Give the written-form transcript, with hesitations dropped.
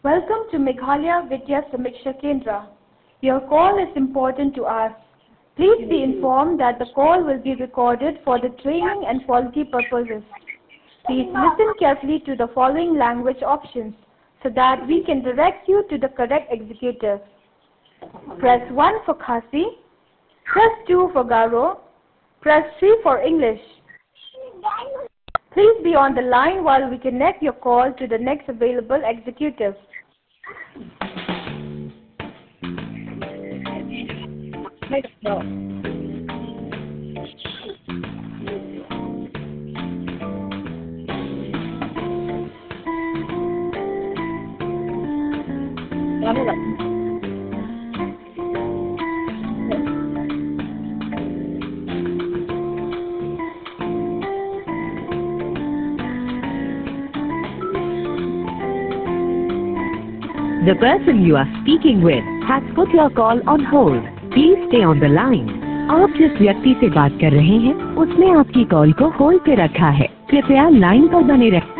Welcome to Meghalaya Vidya Samiksha Kendra. Your call is important to us. Please be informed that the call will be recorded for the training and quality purposes. Please listen carefully to the following language options so that we can direct you to the correct executive. Press 1 for Khasi, press 2 for Garo, press 3 for English. Please be on the line while we connect your call to the next available executive. The person you are speaking with has put your call on hold. Please stay on the line. आप जिस व्यक्ति से बात कर रहे हैं, उसने आपकी कॉल को होल्ड पे रखा है। कृपया लाइन पर बने रहें।